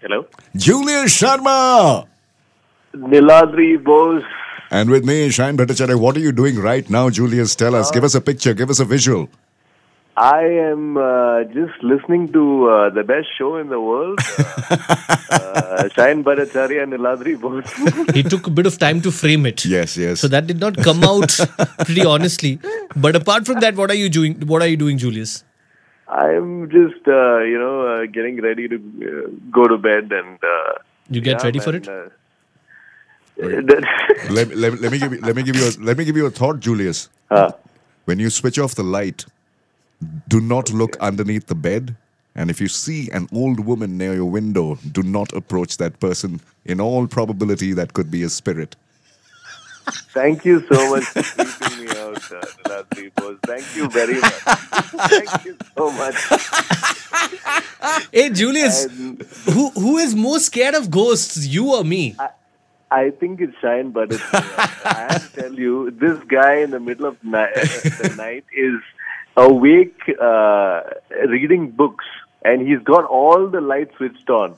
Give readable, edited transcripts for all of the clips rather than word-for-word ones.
Hello? Julius Sharma! Niladri Bose. And with me, Shayan Bhattacharya. What are you doing right now, Julius? Tell us. Give us a picture. Give us a visual. I am just listening to the best show in the world. Shayan Bhattacharya and Niladri Bose. He took a bit of time to frame it. Yes, yes. So that did not come out pretty honestly. But apart from that, what are you doing? What are you doing, Julius? I'm just, getting ready to go to bed and. You get ready for it? let me give you a thought, Julius. When you switch off the light, do not look underneath the bed. And if you see an old woman near your window, do not approach that person. In all probability, that could be a spirit. Thank you so much for keeping me out, Niladri Bose. Thank you very much. Thank you so much. Hey, Julius, who is more scared of ghosts, you or me? I think it's Shayan Bhattacharya. I have to tell you, this guy in the middle of the night is awake reading books, and he's got all the lights switched on.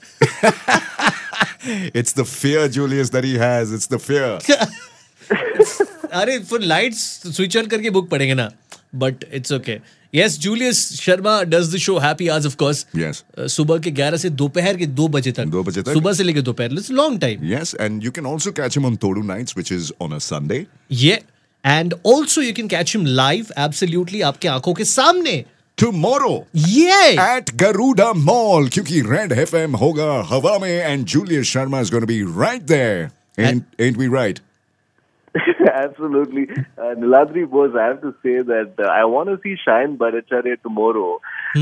It's the fear, Julius, that he has. It's the fear. अरे for lights switch on करके book पढ़ेंगे ना. But it's okay. Yes, Julius Sharma does the show Happy Hours, of course. Yes. सुबह के 11 से दोपहर के 2 बजे तक. 2 बजे तक. सुबह से लेके दोपहर. It's a long time. Yes, and you can also catch him on Todu Nights, which is on a Sunday. Yeah. And also you can catch him live, absolutely, आपके आंखों के सामने. Tomorrow. Yeah. At Garuda Mall. क्योंकि Red FM होगा हवा में, and Julius Sharma is going to be right there. Ain't we right? Absolutely. Niladri Bose, I have to say that I want to see Shayan Bhattacharya tomorrow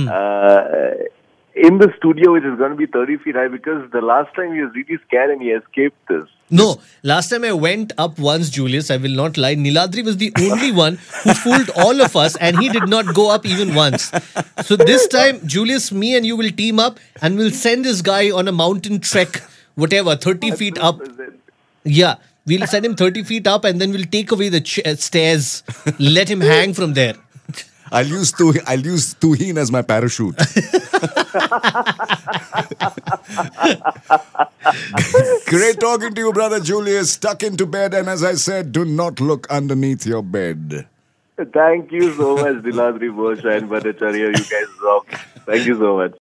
in the studio, which is going to be 30 feet high, because the last time he was really scared and he escaped this. No, last time I went up once, Julius, I will not lie. Niladri was the only one who fooled all of us, and he did not go up even once. So this time, Julius, me and you will team up and we'll send this guy on a mountain trek, whatever, 30 feet up. Yeah. We'll send him 30 feet up and then we'll take away the stairs. Let him hang from there. I'll use Tuhin as my parachute. Great talking to you, brother Julius. Tuck into bed, and as I said, do not look underneath your bed. Thank you so much, Niladri Bose and Bhattacharya. You guys rock. Thank you so much.